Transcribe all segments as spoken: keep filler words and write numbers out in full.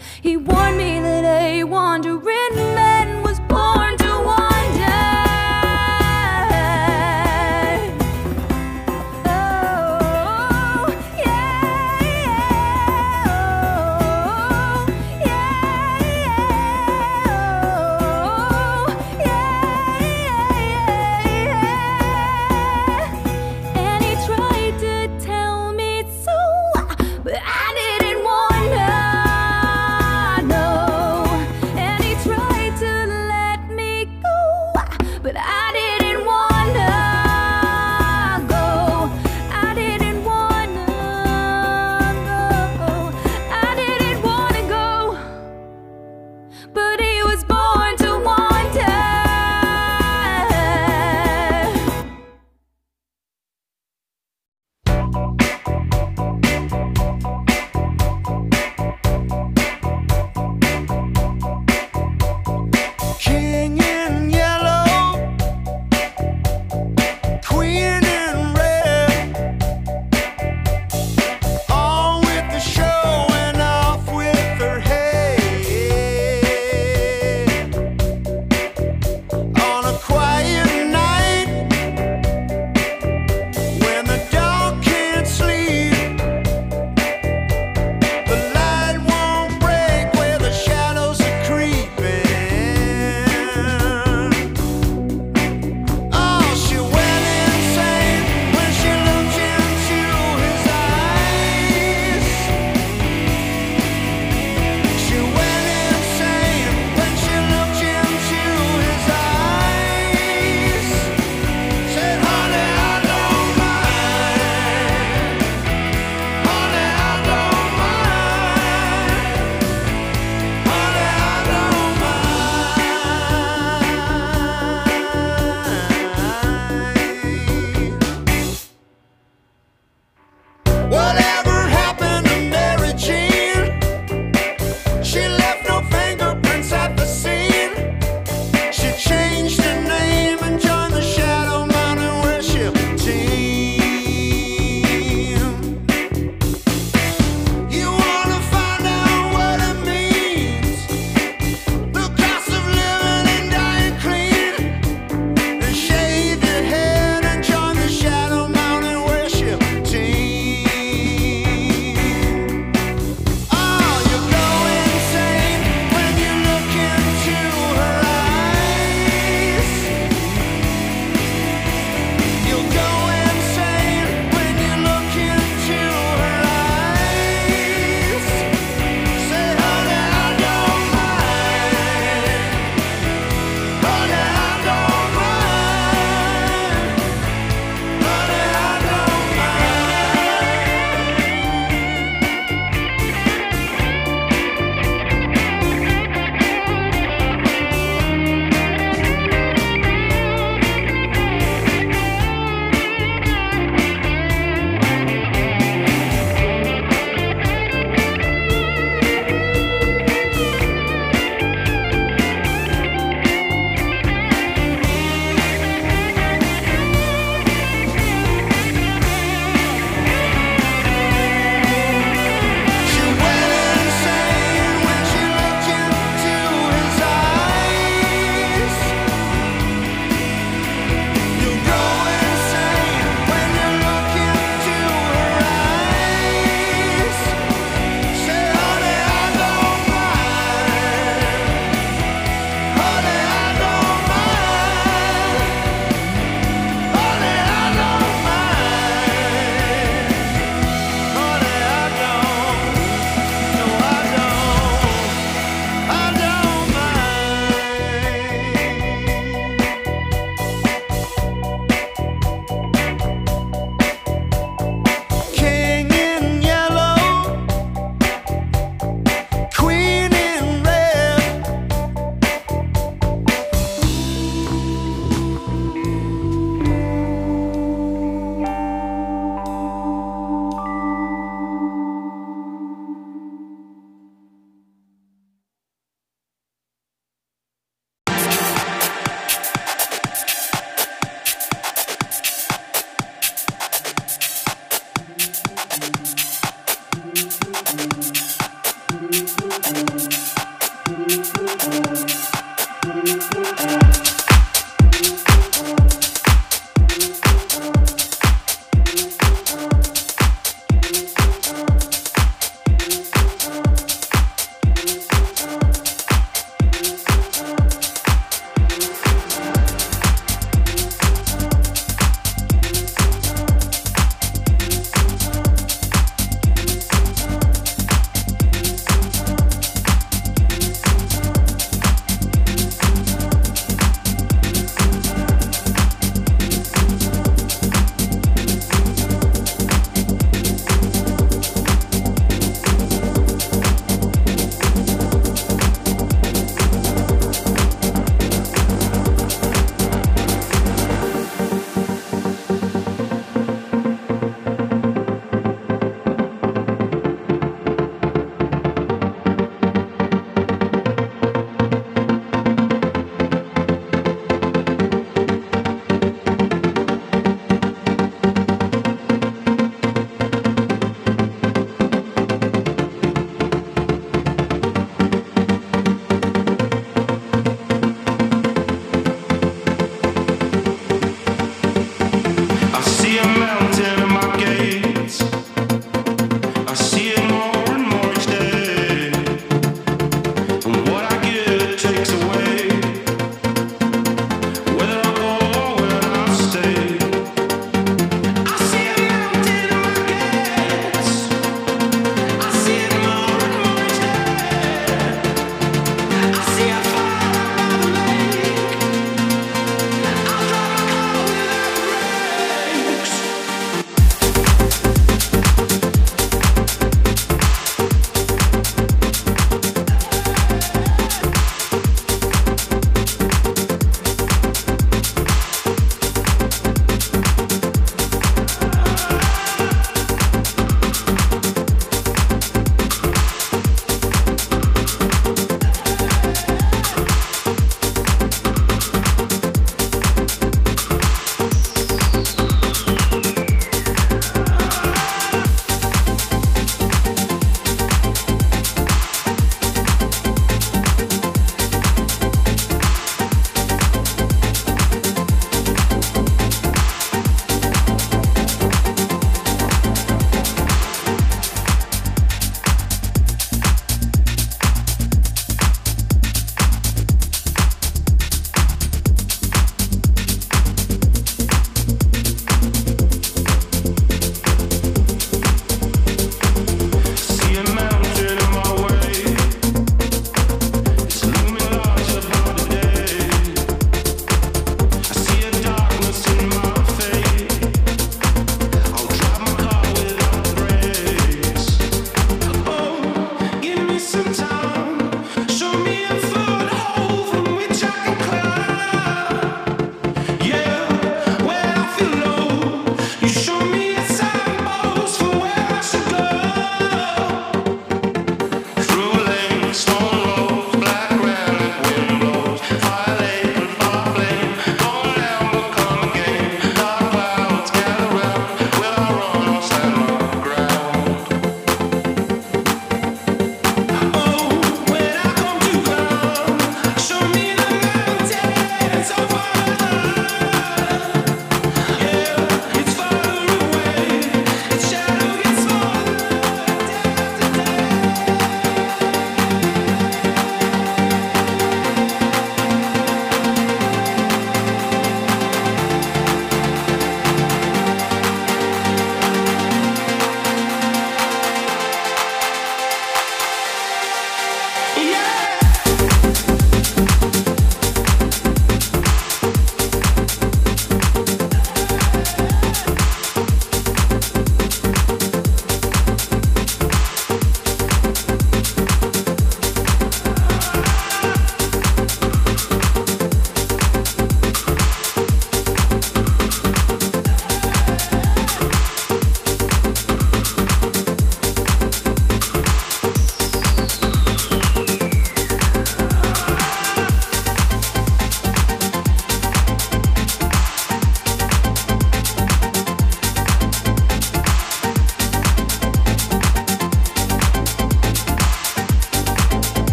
He warned me that a wandering man was born to wander. Oh, yeah, yeah, oh, yeah, yeah, oh, yeah, yeah, yeah. And he tried to tell me so, but I didn't want to know. And he tried to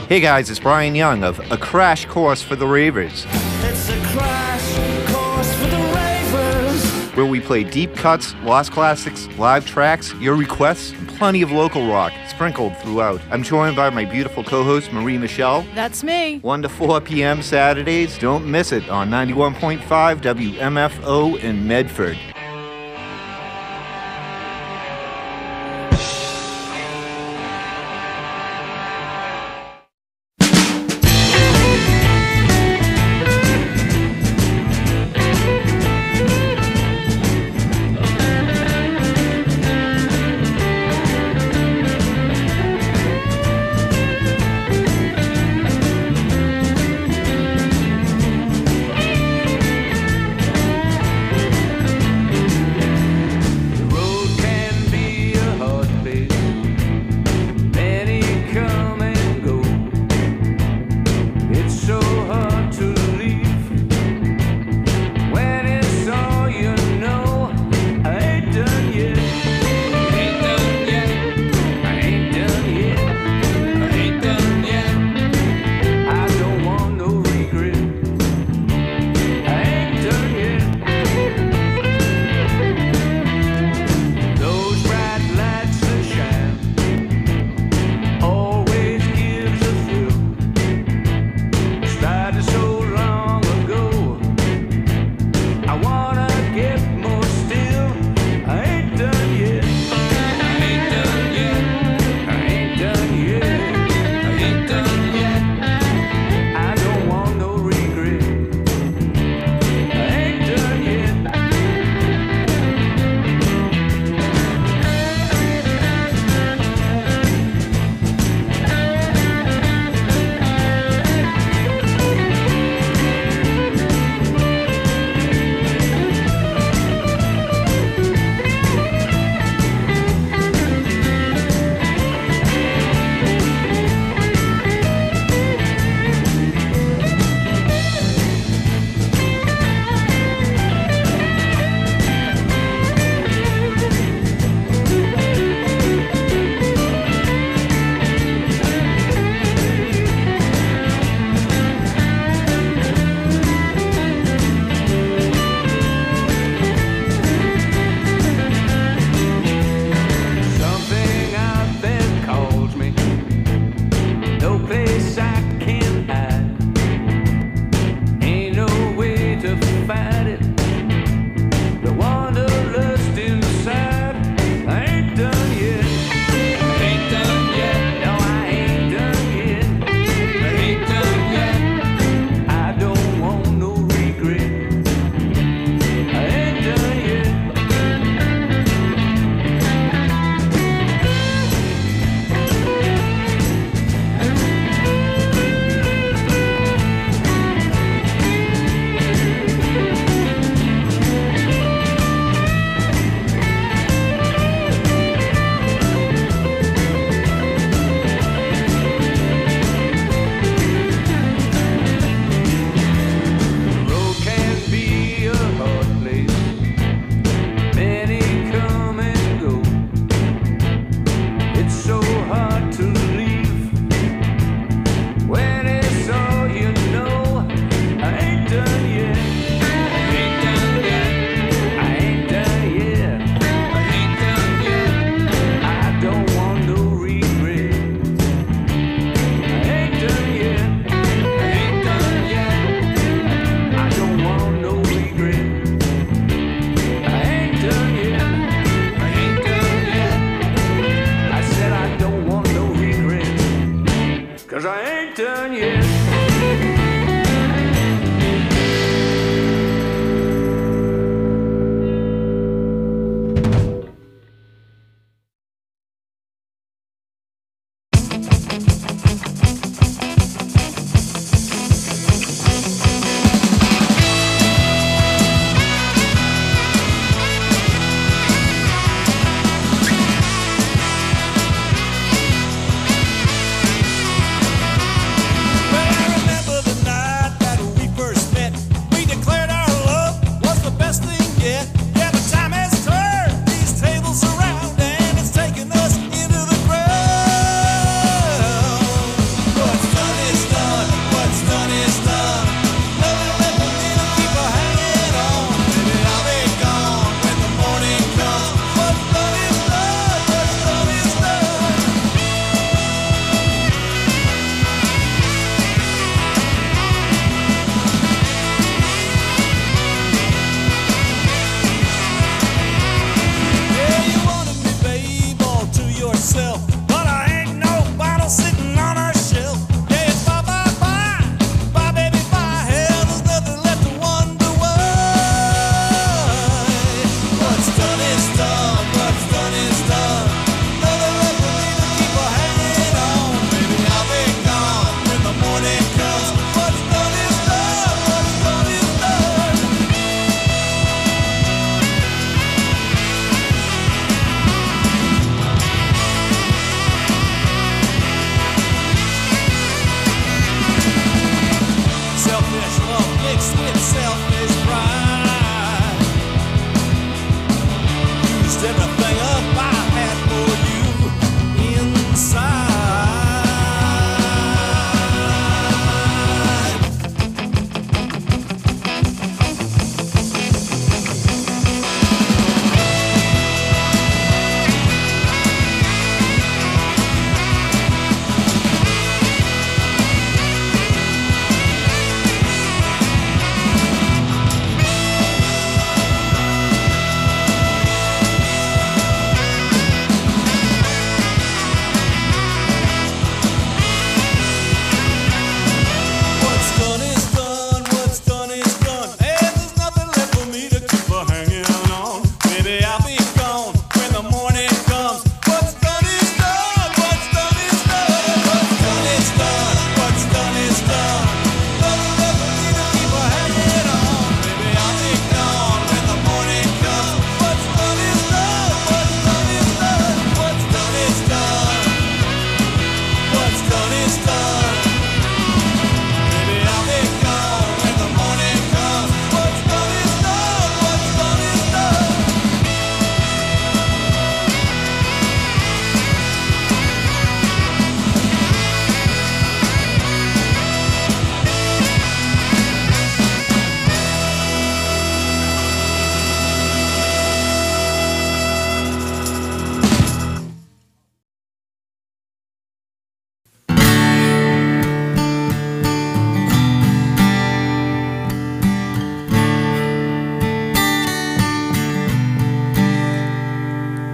Hey guys, it's Brian Young of A Crash Course for the Ravers. It's a crash course for the Ravers. Where we play deep cuts, lost classics, live tracks, your requests, and plenty of local rock sprinkled throughout. I'm joined by my beautiful co-host Marie Michelle. That's me. one to four p.m. Saturdays. Don't miss it on ninety-one point five W M F O in Medford.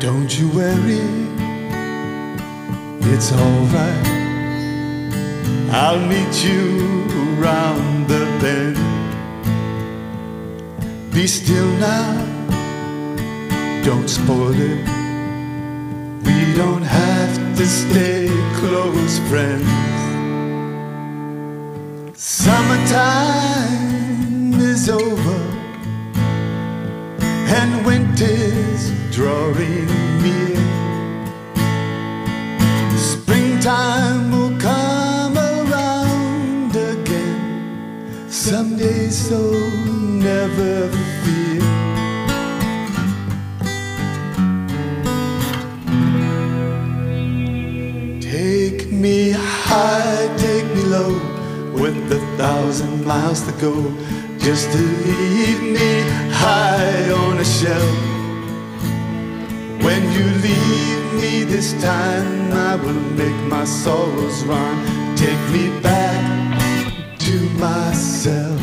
Don't you worry, it's alright. I'll meet you around the bend. Be still now, don't spoil it. We don't have to stay close friends. Summertime is over and winter's drawing near. Springtime will come around again someday, so never fear. Take me high, take me low, with a thousand miles to go, just to leave me high on a shelf. When you leave me this time, I will make my sorrows run. Take me back to myself.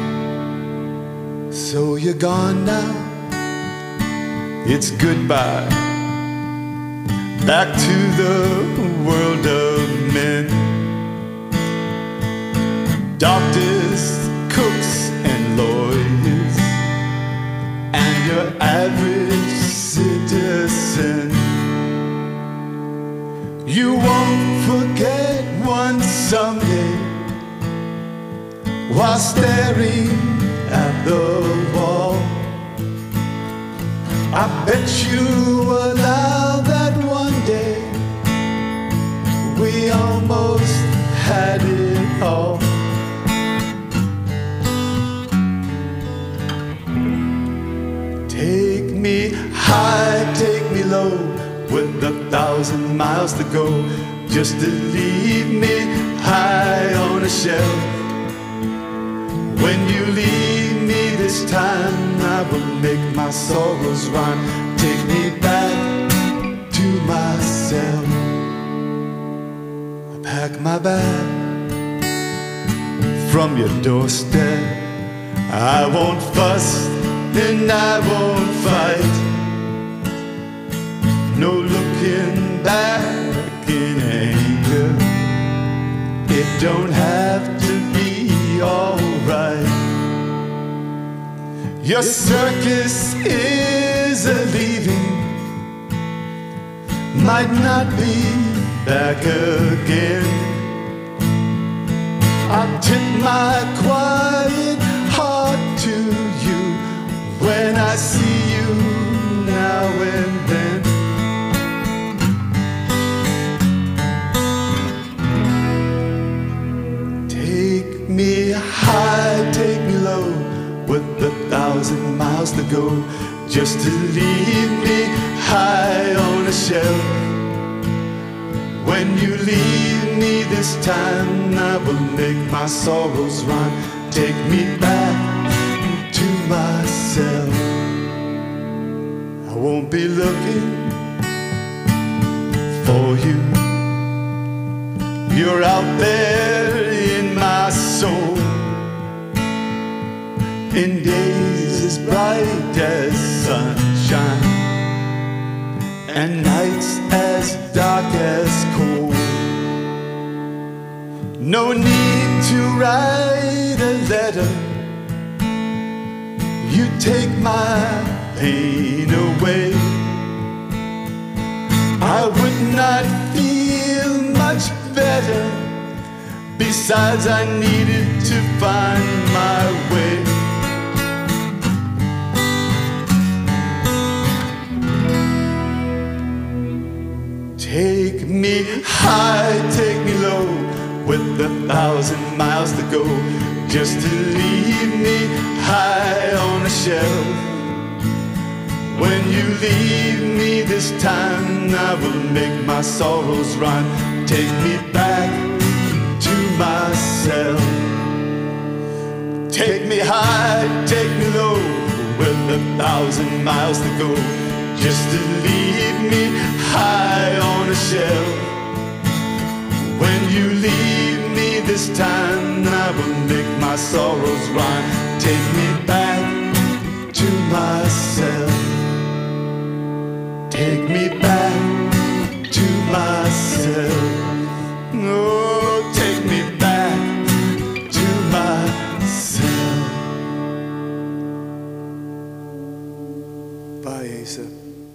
So you're gone now, it's goodbye, back to the world of men. Doctors, cooks, and lawyers, and your average citizen. You won't forget one someday, while staring at the wall. I bet you allow that one day we almost had it all. Take me high, take me low, with a thousand miles to go, just to leave me high on a shelf. When you leave me this time, I will make my sorrows run. Take me back to myself. I pack my bag from your doorstep. I won't fuss and I won't fight. No looking back in anger. It don't have to be alright. Your circus is a leaving, might not be back again. I'll tip my quiet heart to you when I see you now and then. Take me high, take me low, with a thousand miles to go, just to leave me high on a shelf. When you leave me this time, I will make my sorrows run. Take me back to myself. I won't be looking for you. You're out there in my soul, in days as bright as sunshine, and nights as dark as cold. No need to write a letter, you take my pain away. I would not feel much better, besides I needed to find my way. Take me high, take me low, with a thousand miles to go, just to leave me high on a shelf. When you leave me this time, I will make my sorrows run. Take me back to myself. Take me high, take me low, with a thousand miles to go, just to leave me high on a shelf. When you leave me this time, I will make my sorrows run. Take me back to myself. take me back to myself. Oh, take me back to myself. Bye, Asa.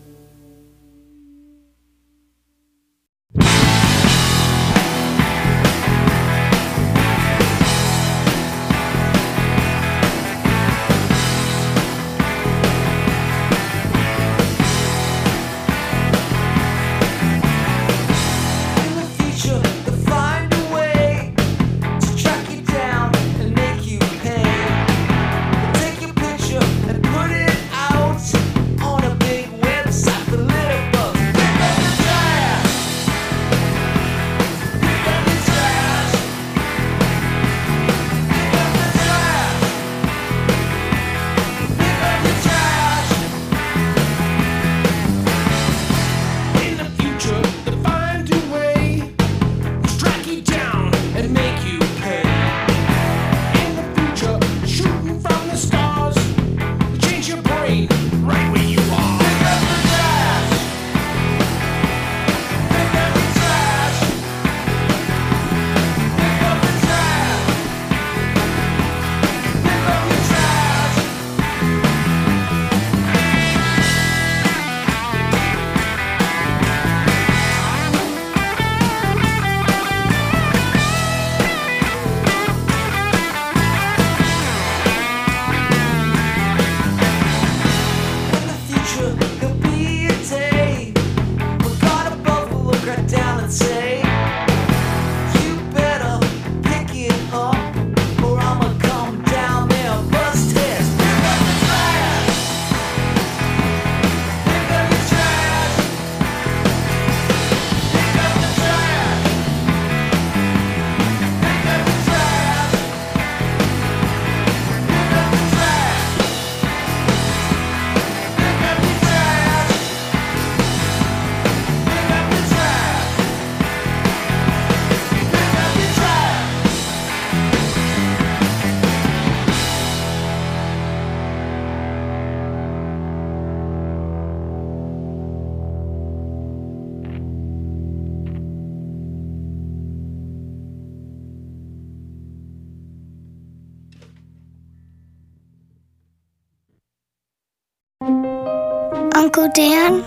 Uncle Dan?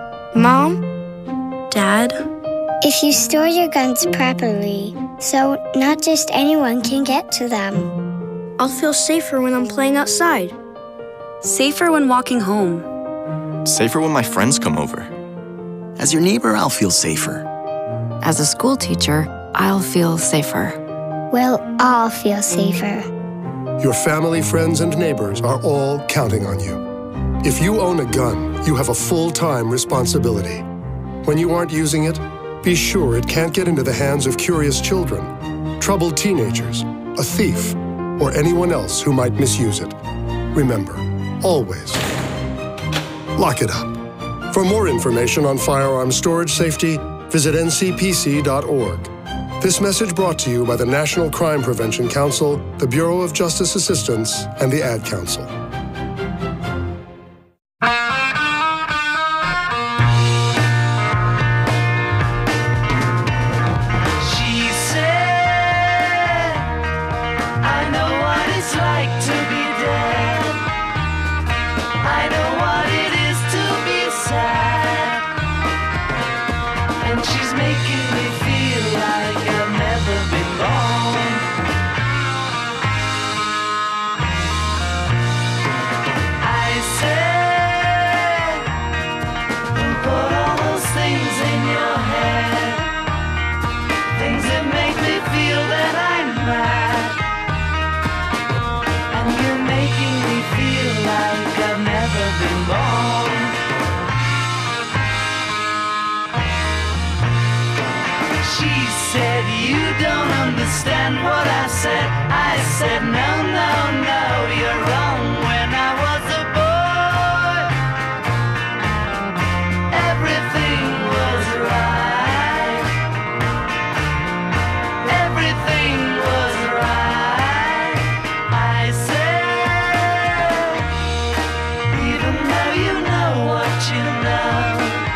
Mom? Dad? If you store your guns properly, so not just anyone can get to them. I'll feel safer when I'm playing outside. Safer when walking home. Safer when my friends come over. As your neighbor, I'll feel safer. As a school teacher, I'll feel safer. We'll all feel safer. Your family, friends, and neighbors are all counting on you. If you own a gun, you have a full-time responsibility. When you aren't using it, be sure it can't get into the hands of curious children, troubled teenagers, a thief, or anyone else who might misuse it. Remember, always, lock it up. For more information on firearm storage safety, visit N C P C dot org. This message brought to you by the National Crime Prevention Council, the Bureau of Justice Assistance, and the Ad Council. Understand what I said. I said no, no, no, you're wrong. When I was a boy, everything was right. Everything was right. I said, even though you know what you know.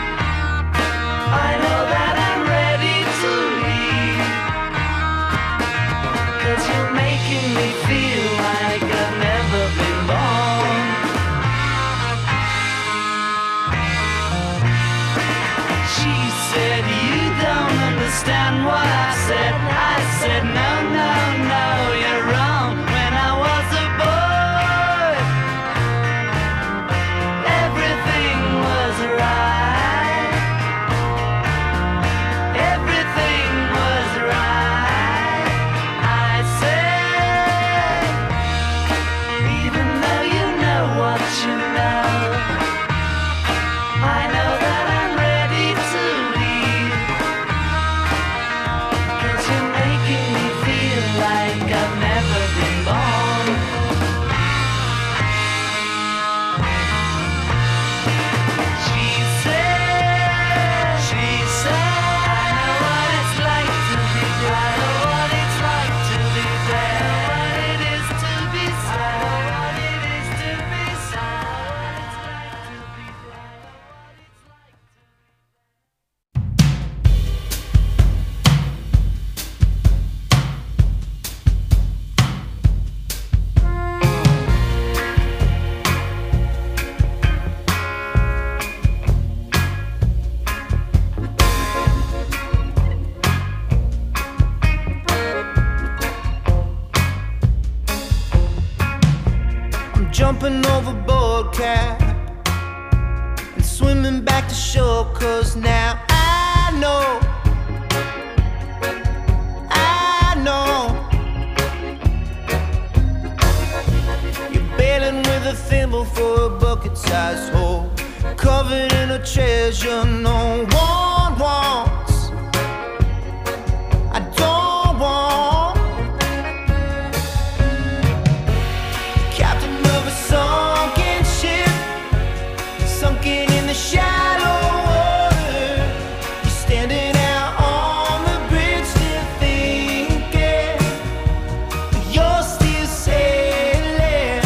cap and swimming back to shore, 'cause now I know, I know you're bailing with a thimble for a bucket-sized hole, covered in a treasure no one wants. I don't want. Captain of a sunken ship, sunken in the shallow water. You're standing out on the bridge, still thinking you're still sailing.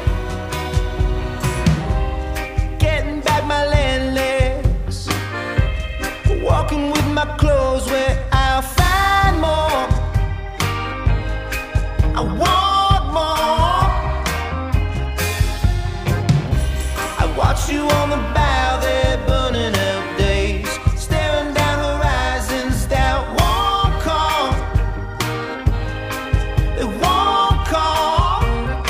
Getting back my land legs, walking with my clothes where I'll find more. I want more. I watch you on the bow there, burning out days, staring down horizons that won't come. They won't come.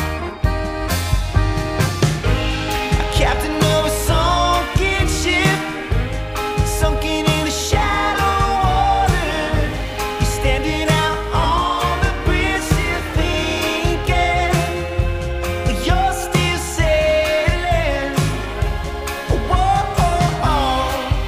A captain of a sunken ship, sunken in the shallow water. You're standing out on the bridge, still thinking you're still sailing. Whoa, oh, oh.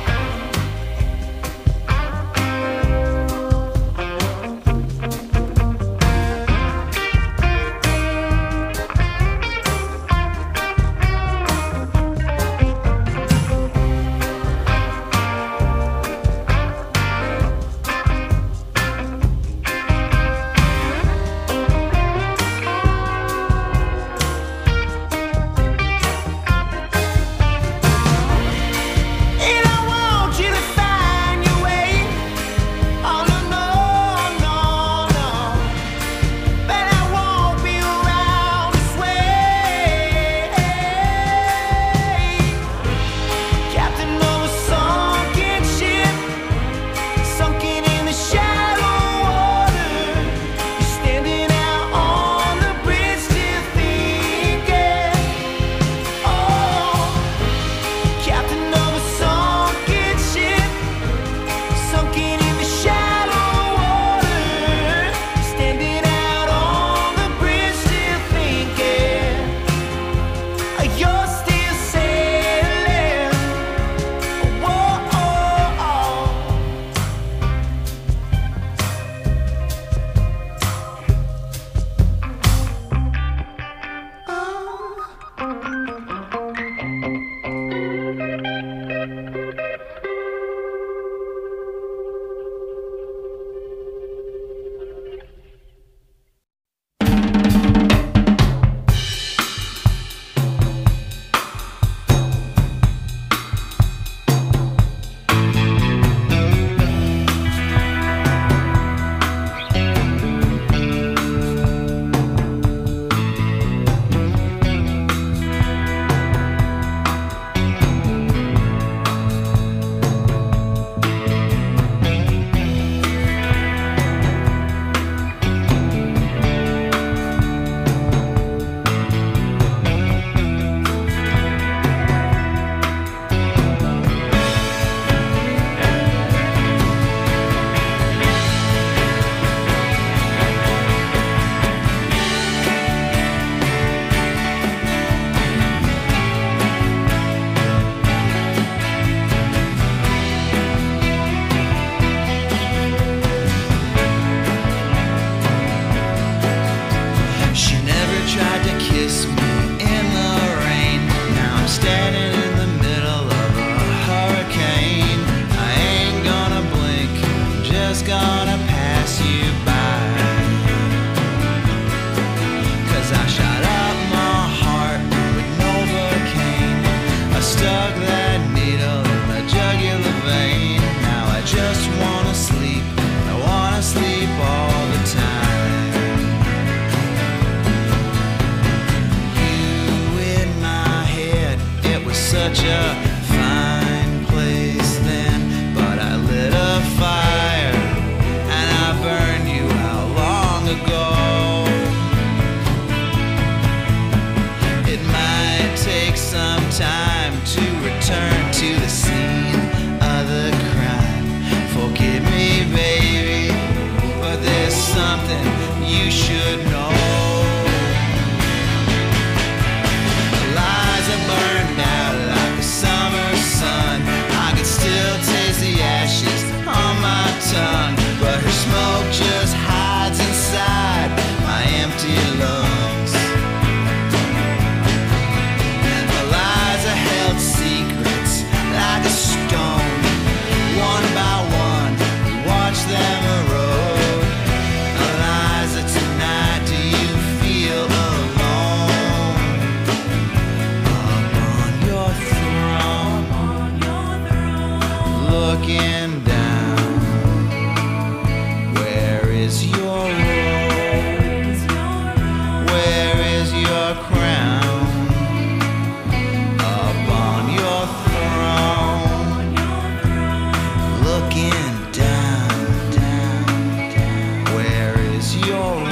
And I want you to find your way. Oh no, no, no, no. But I won't be around this way. Captain of a sunken ship, sunken in the shallow water. You're standing out on the bridge, still thinking. Oh, captain of a sunken ship, sunken in the shallow water. Standing out on the bridge, still thinking you're still sailing. Whoa, oh, oh. She never tried to kiss me in the rain. Now I'm standing in the middle of a hurricane. I ain't gonna blink, I'm just gonna pass you by. 'Cause I shot up my heart with Novocaine. I stuck that needle in my jugular vein. Now I just wanna sleep, I wanna sleep all the time. Such a fine place then, but I lit a fire looking down. Where is your rose? Where is your crown? Up on your throne, looking down, down, down. Where is your rose?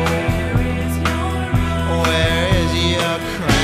Where is your crown?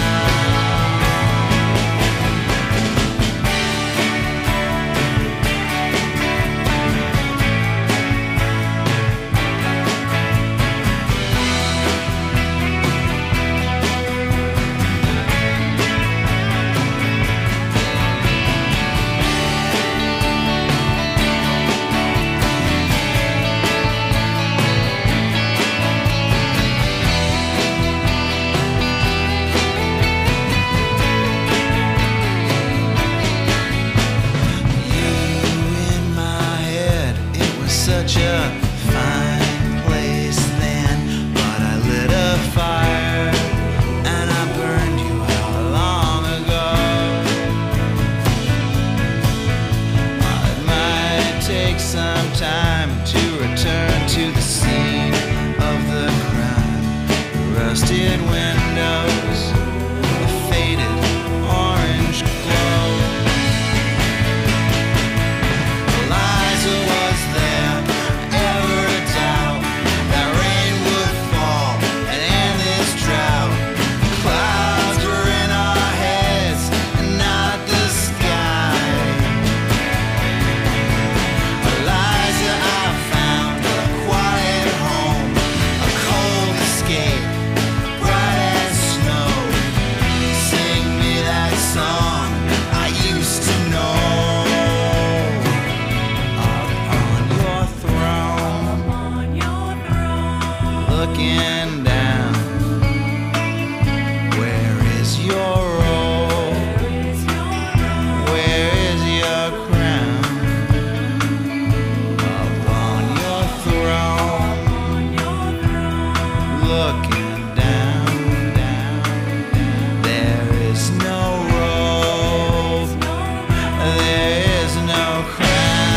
Such a fine place then, but I lit a fire and I burned you out long ago. It might take some time to return to the scene of the crime. Rusted windows, a faded orange glow. Eliza was there. Looking down, where is your rose? Where is your crown? Up on your throne, looking down, down, down. There is no rose, there is no crown.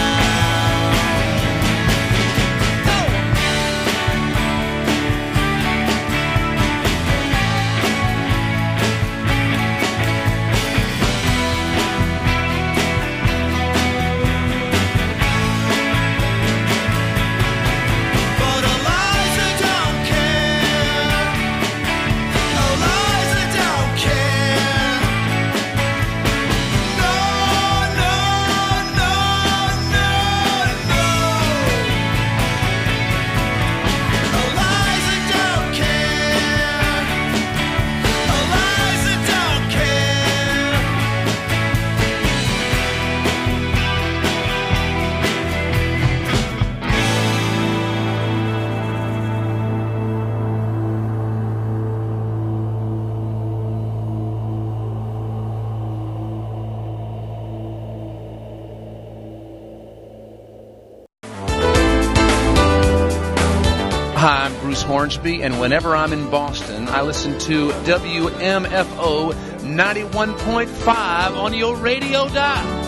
Hi, I'm Bruce Hornsby, and whenever I'm in Boston, I listen to W M F O ninety-one point five on your radio dial.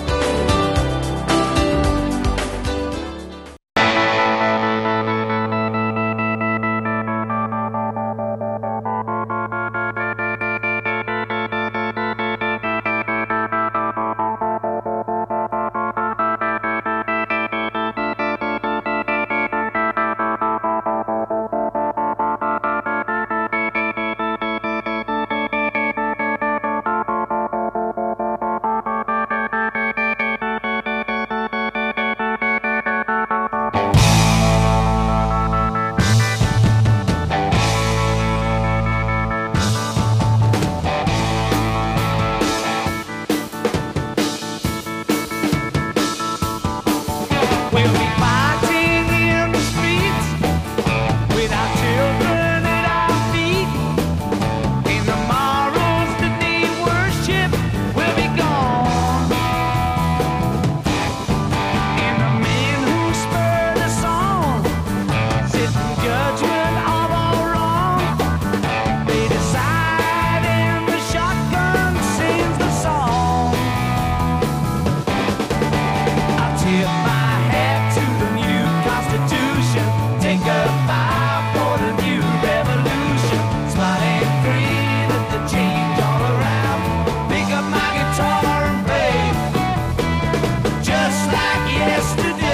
yesterday.